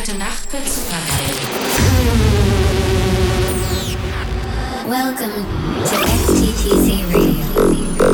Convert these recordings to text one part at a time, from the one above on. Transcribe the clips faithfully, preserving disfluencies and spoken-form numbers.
Gute Nacht mit Supergeil. Welcome to X T T C Radio.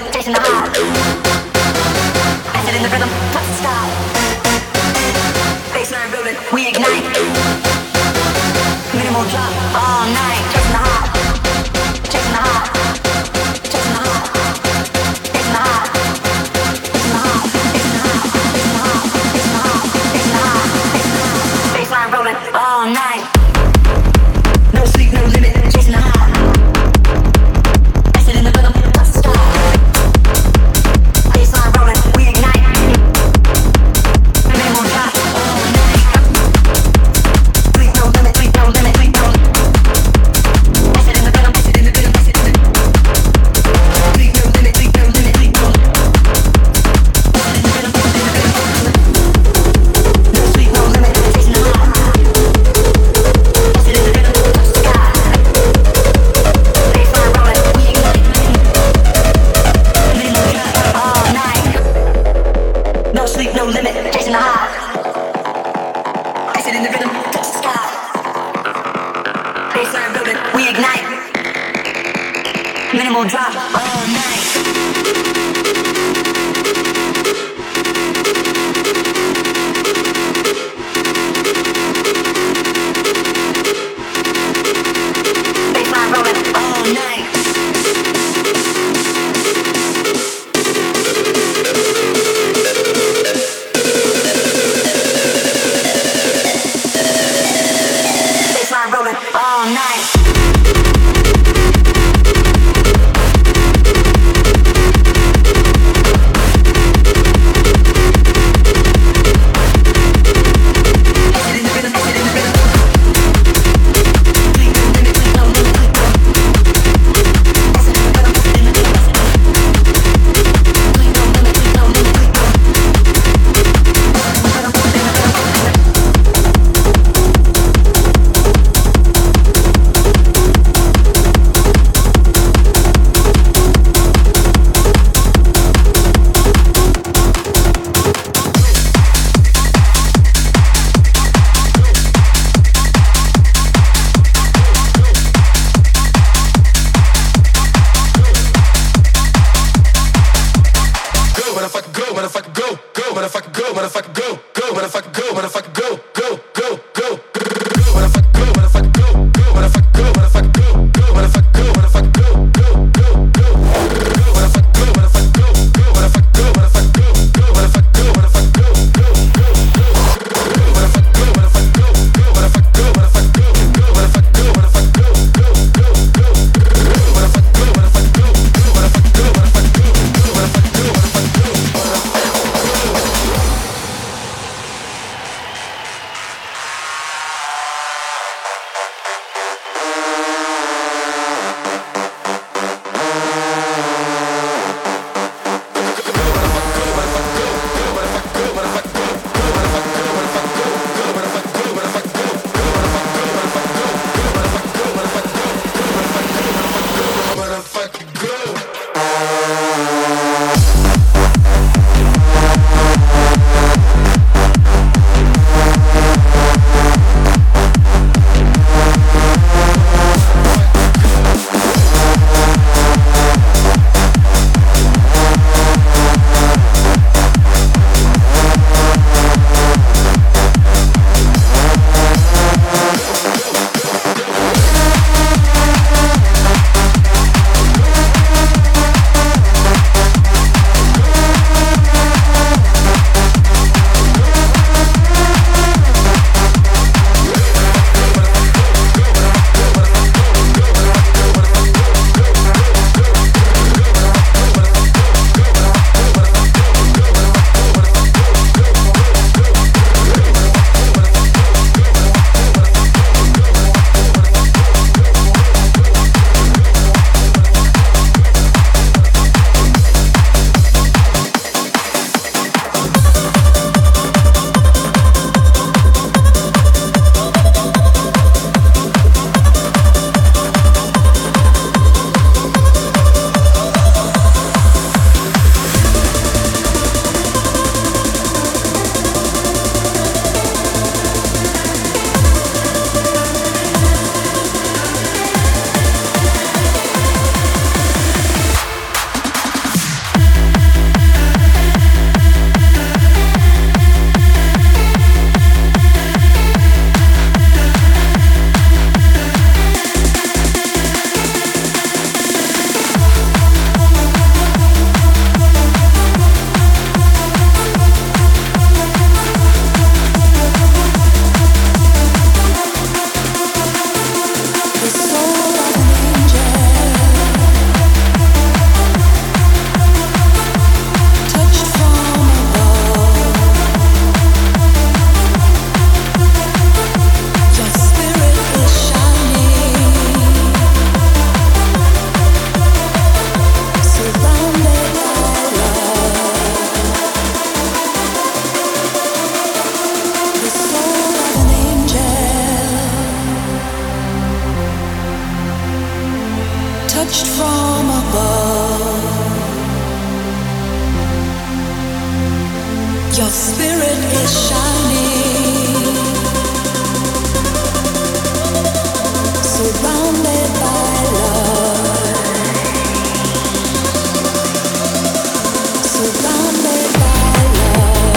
chasing the high. Acid in the rhythm, touch the sky. Baseline building, we ignite. Minimal drop all night, chasing the high, chasing the high, chasing the high, chasing the high, chasing the high, chasing the high, chasing the high, chasing the high, chasing the high, chasing the high. Baseline rolling all night. No sleep, no limit, chasing the high. Acid in the rhythm, touch the sky. Baseline rolling, we ignite. Minimal drop all night. Sleep, no limit, sleep, no limit, sleep, no limit. Acid in the rhythm, acid in the rhythm, acid in the rhythm. Sleep, no limit, sleep, no limit, sleep, no limit. Acid in the rhythm, acid in the rhythm. No sleep, no limit, chasing the high. Acid in the rhythm, touch the sky. Baseline rolling, we ignite. Minimal drop all night. No sleep, no limit, chasing the high. Acid in the rhythm, touch the sky. Baseline building, we ignite. Minimal drop all night. Baseline rolling all night. Baseline rolling all night. Acid in the rhythm, acid in the rhythm. Sleep, no limit, sleep, no limit, sleep, no limit. Acid in the rhythm, acid in the rhythm, acid in the rhythm. Sleep, no limit, sleep, no limit, sleep, no limit. Acid in the rhythm, acid in the rhythm, acid in the rhythm. Your spirit is shining, surrounded by love, surrounded by love.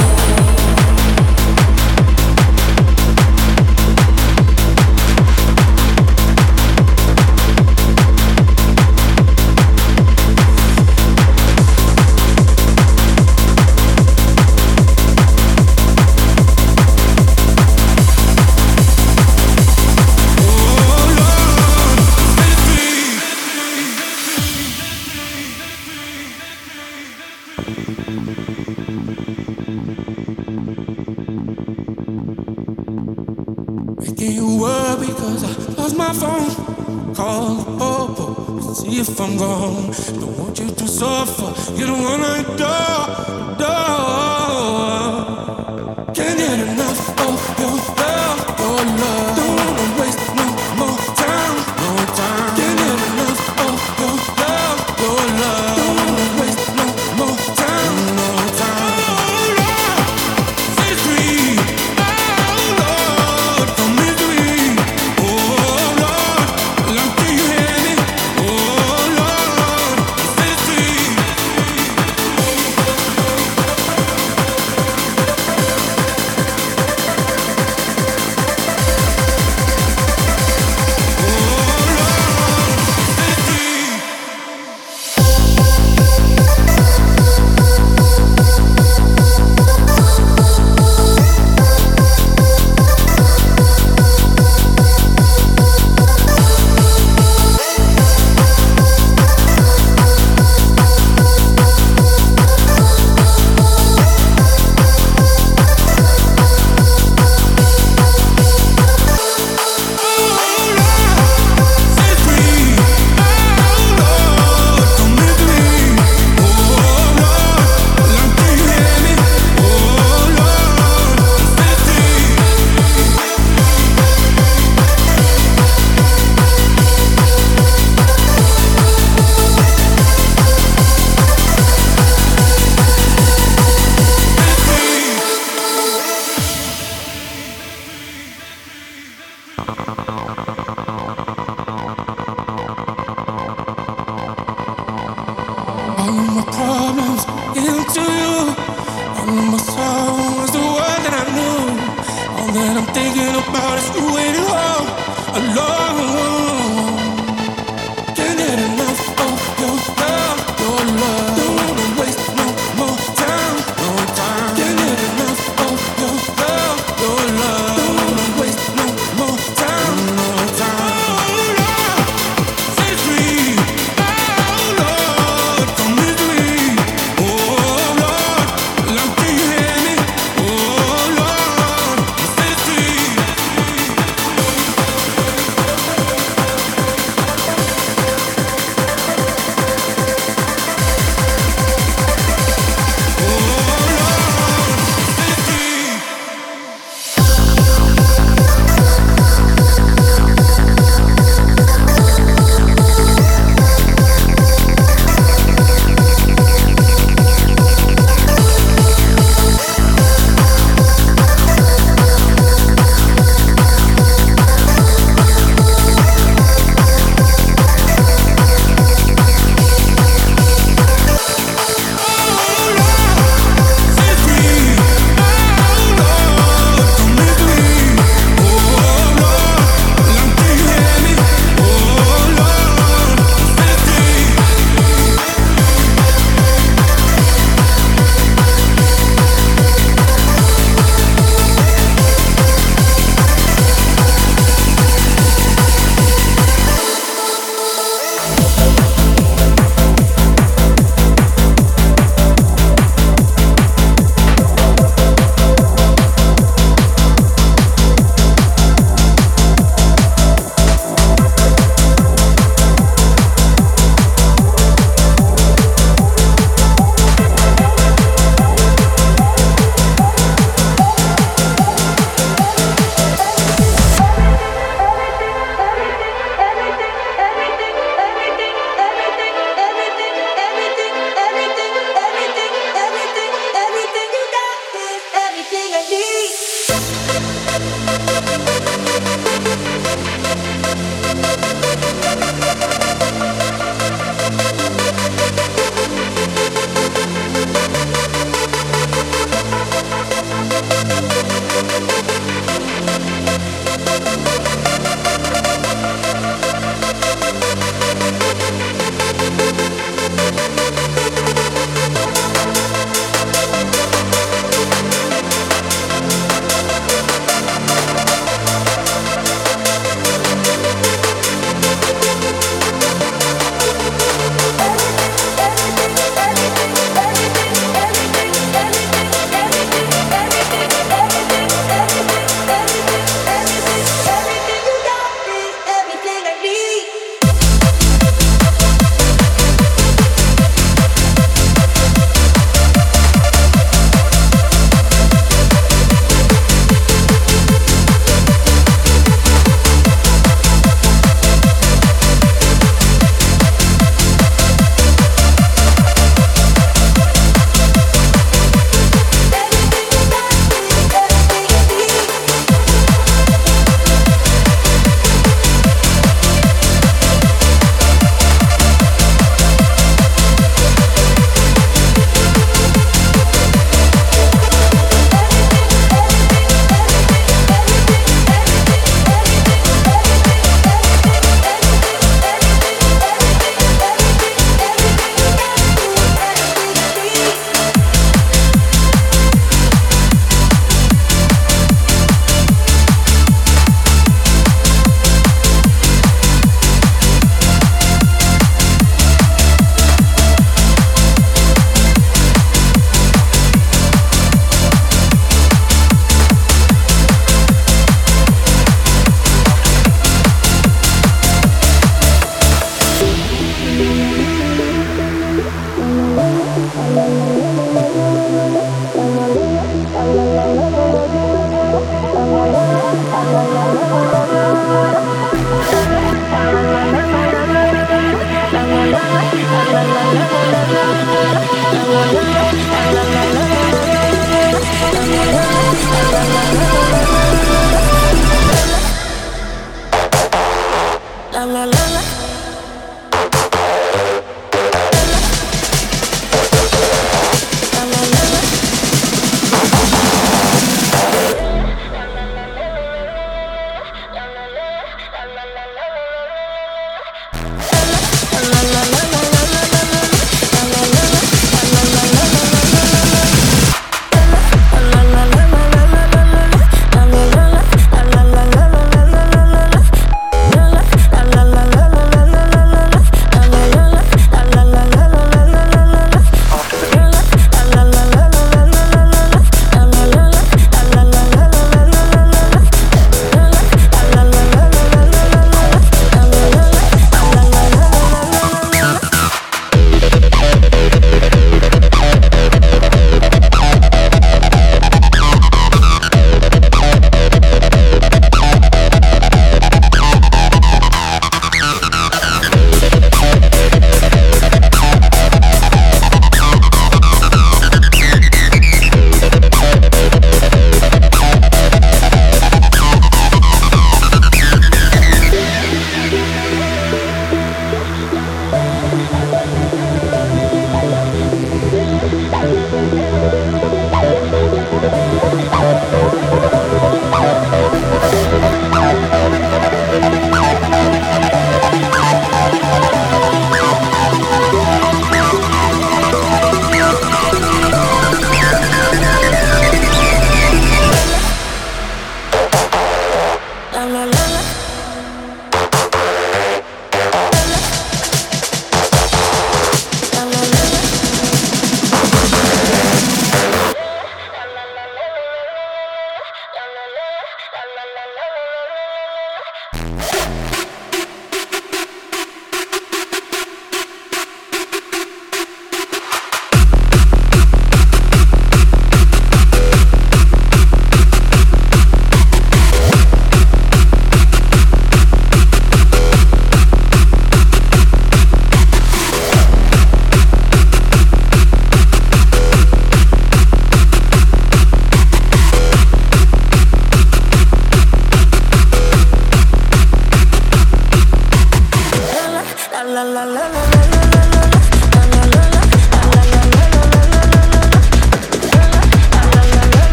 Making you worry because I lost my phone. Call the popo, see if I'm gone. Don't want you to suffer. You don't wanna adore, adore. Can't get enough of your love, your love. Don't wanna waste no more time, no time. Can't get enough of your love, your love. Don't wanna waste no more time, no time. Oh Lord, set free. Oh Lord, from misery. Oh Lord, long till you hear me. Oh Lord, set free. All of my problems into you. All of my sorrow is the word that I knew. All that I'm thinking about is you waiting home alone. Can't get enough of your love, your love. Don't wanna waste no more time, no time. Can't get enough of your love, your love. Don't wanna waste no more time, no time. Oh Lord, set free. Oh Lord, from misery. Oh Lord, long till you hear me. Oh Lord, set free.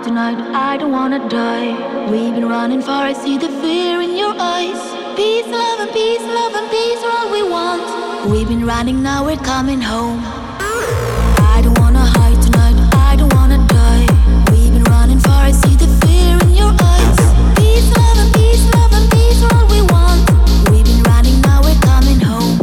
tonight, I don't wanna die. We've been running far, I see the fear in your eyes. Peace, love and peace, love and peace are all we want. We've been running, now we're coming home. I don't wanna hide tonight, I don't wanna die. We've been running far, I see the fear in your eyes. Peace, love and peace, love and peace are all we want. We've been running, now we're coming home.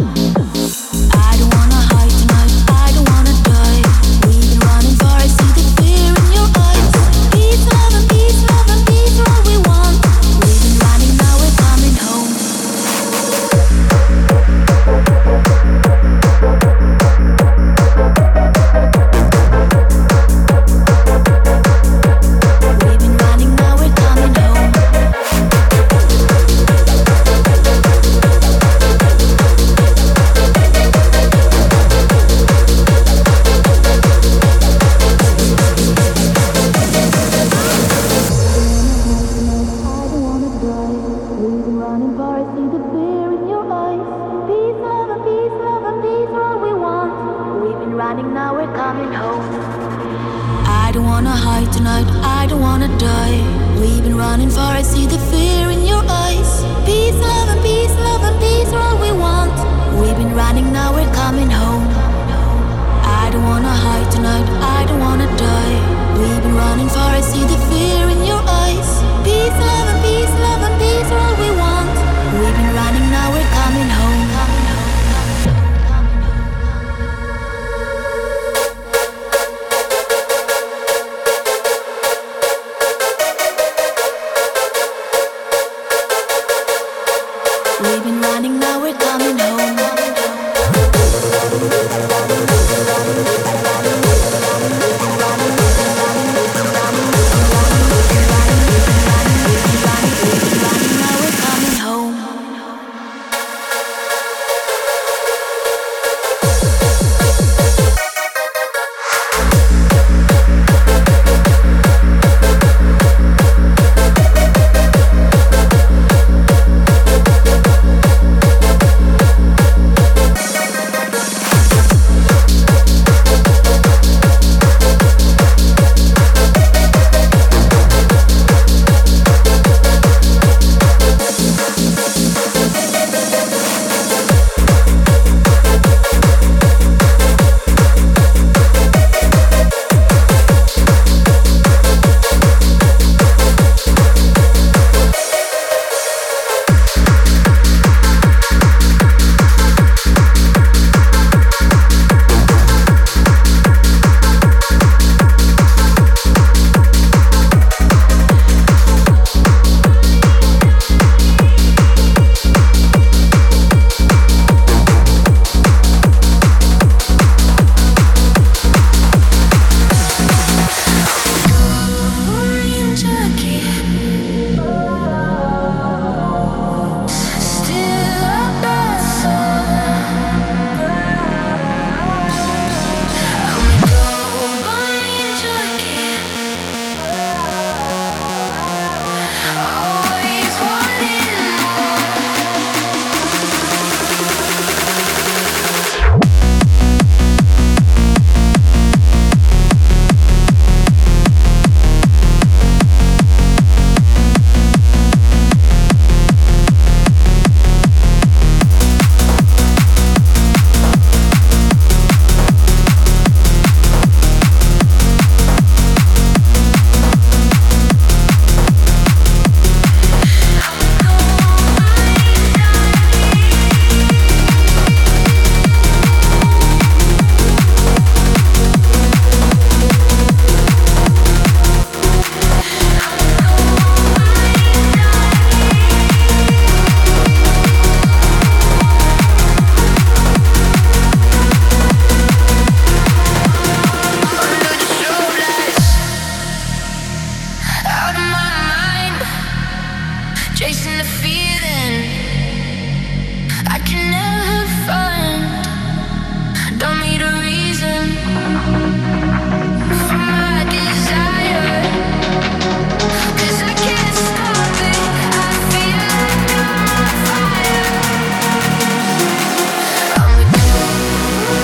I don't wanna hide tonight, I don't wanna die. We've been running far, I see the fear in your eyes. Peace, love and peace, love and peace are all we want. We've been running, now we're coming home.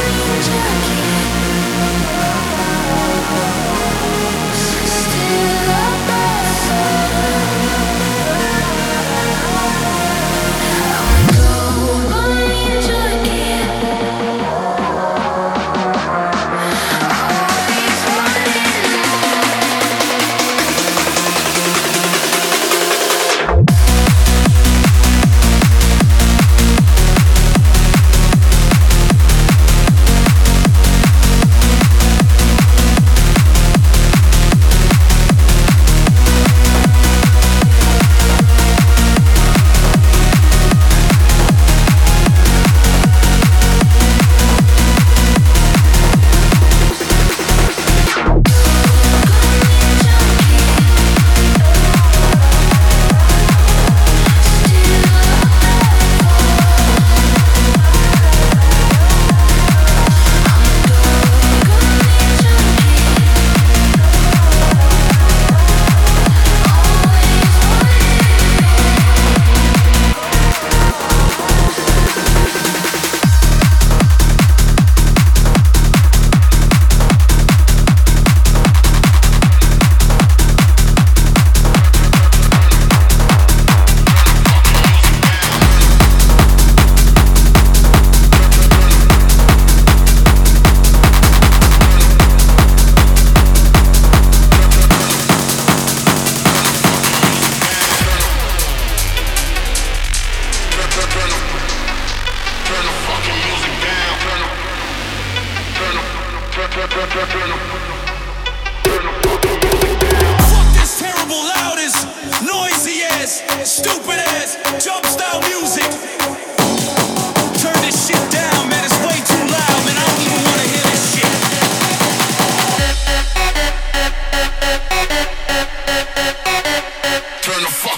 Still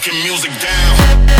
fucking music down.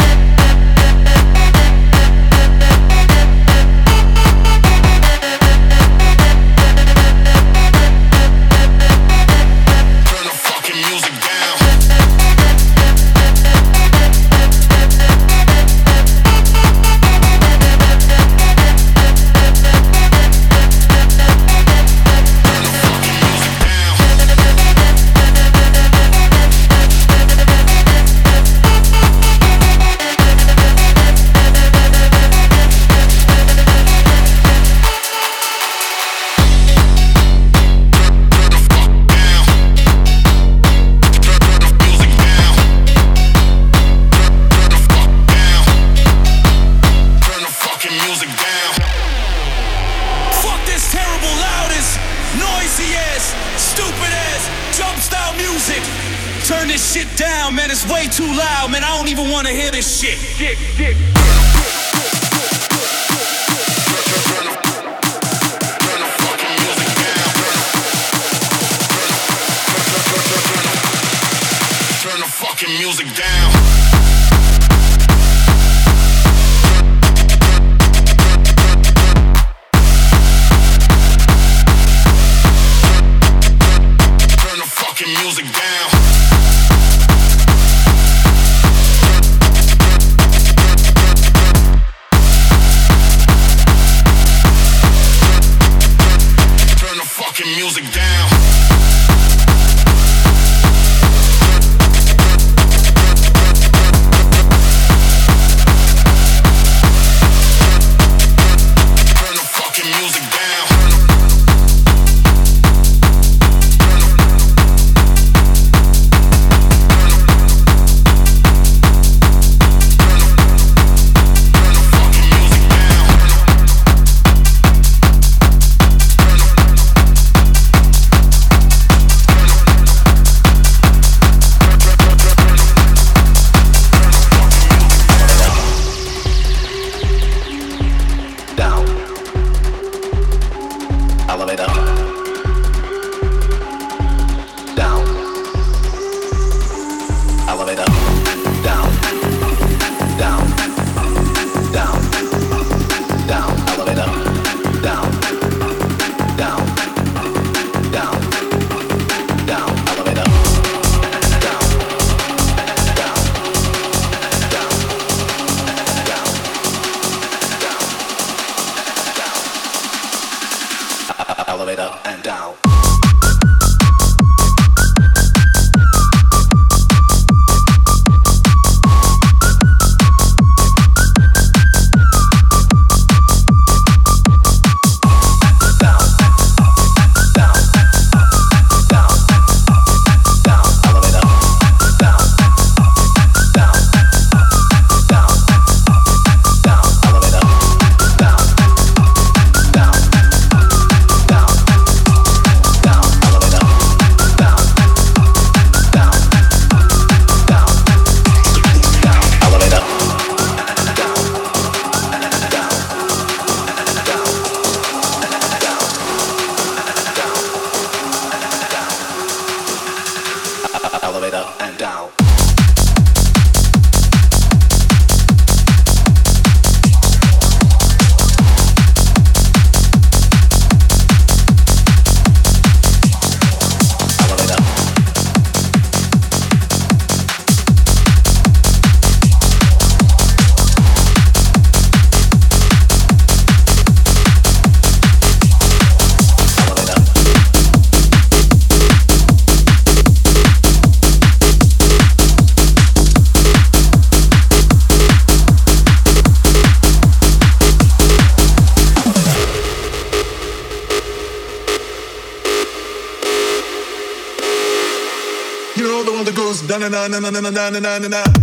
na na na na na na na na na na.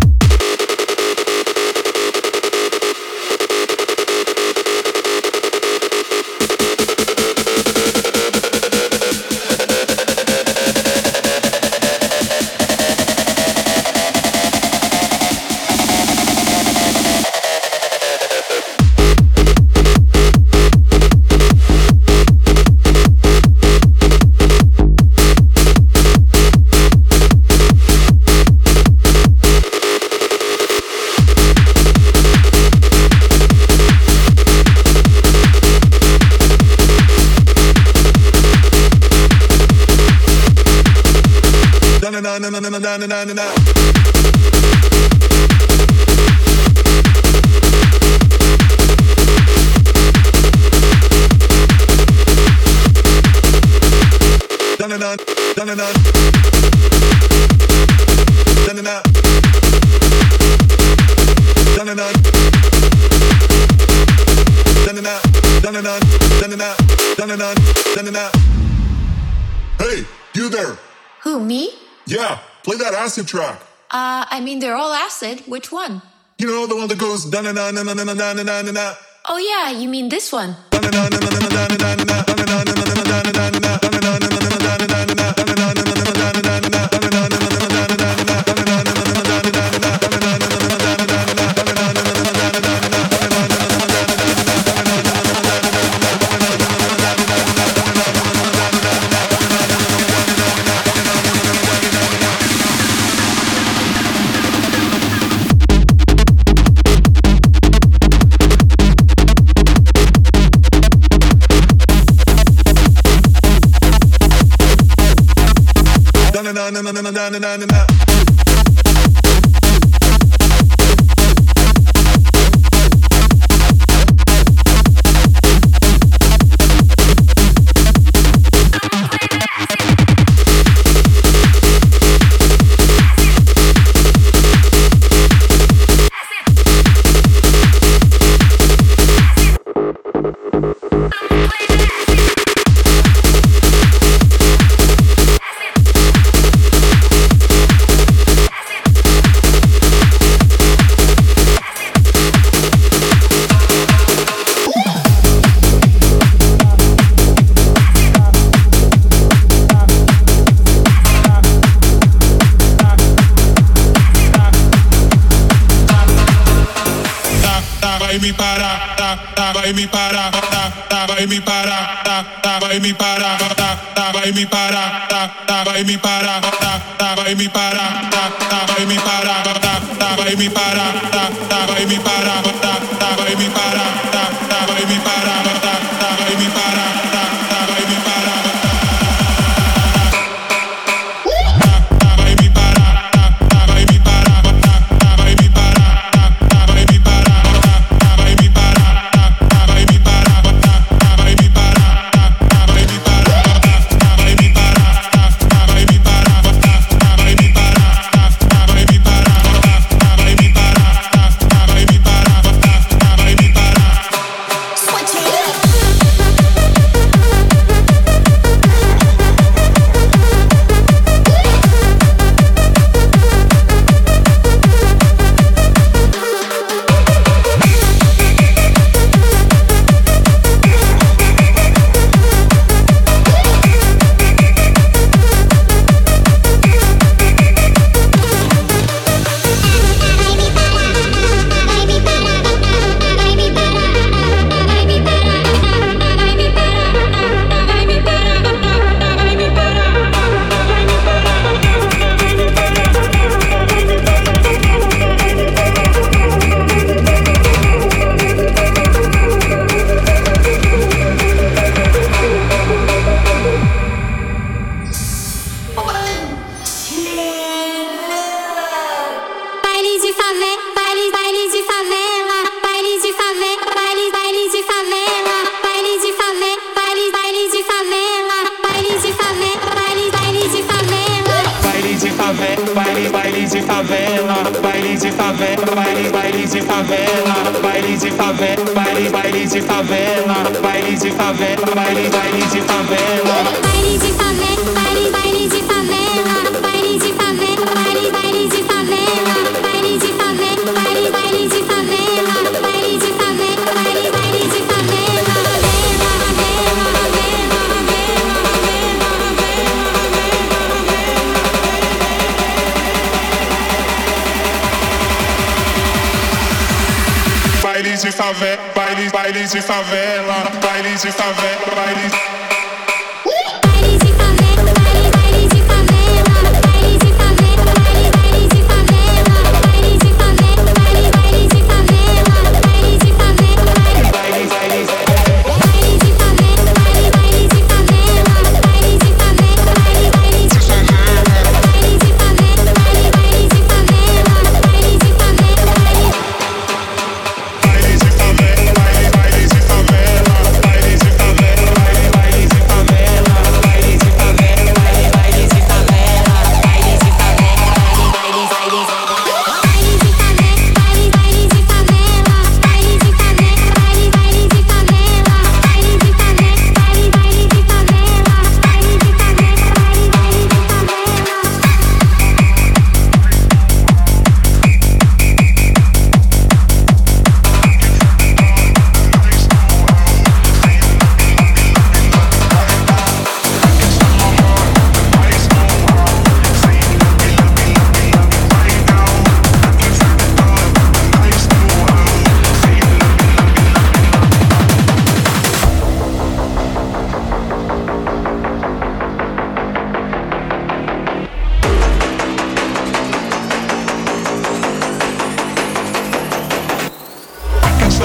na na na na na. Dun dun dun dun dun. Dun dun dun. Dun dun dun. Dun dun dun. Dun dun dun. Dun dun dun. Dun dun dun. Dun dun dun. Hey, you there? Who, me? Yeah, play that acid track. Uh, I mean, they're all acid. Which one? You know the one that goes dun dun dun dun dun dun dun dun dun dun. Oh, yeah, you mean this one. Na na na na na na na na na. Vai me parar, tá, tá, vai me parar, tá, tá, vai me parar, tá, tá, vai me parar, tá, tá, vai me parar, tá, tá, vai me parar, tá, tá, vai me parar, tá, tá, vai me parar, tá, tá, vai me parar, tá, tá, vai me parar, tá, tá, vai me parar, tá, tá, vai me parar, tá, tá, vai me parar, tá, tá, vai me parar. Bailes de favela, bailes, bailes de favela, bailes de favela, bailes. Bye.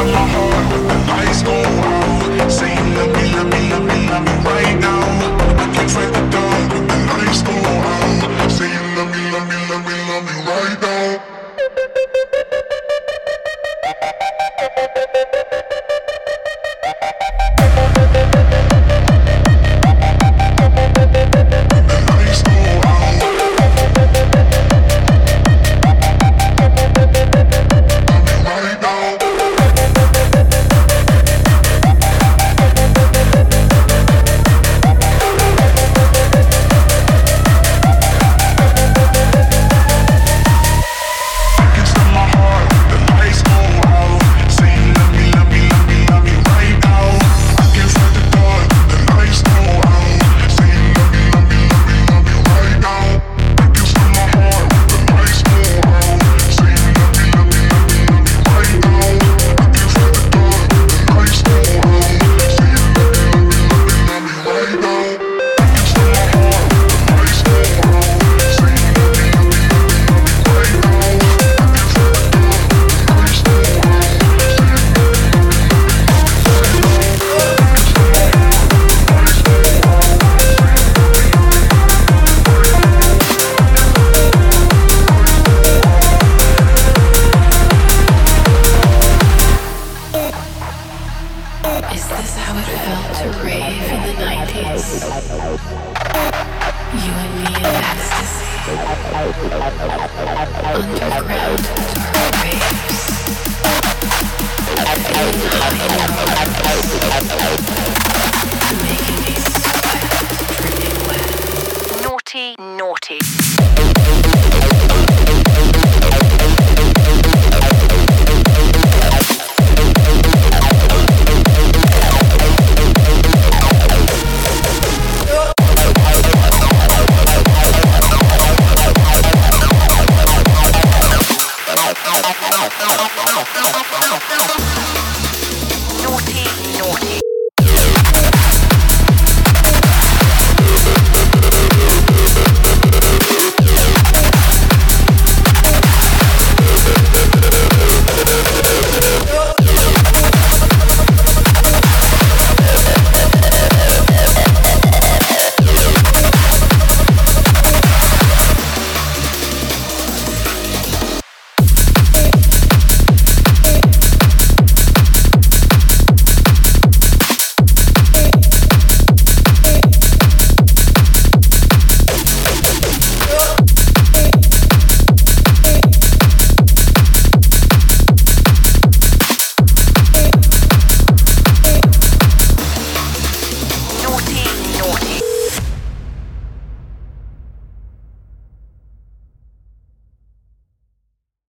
stop my heart when the lights go out. Saying love me, love me, love me, love me right now. I can't fight the dark when the lights go out. Saying love me, love me, love me, love me right now. Underground.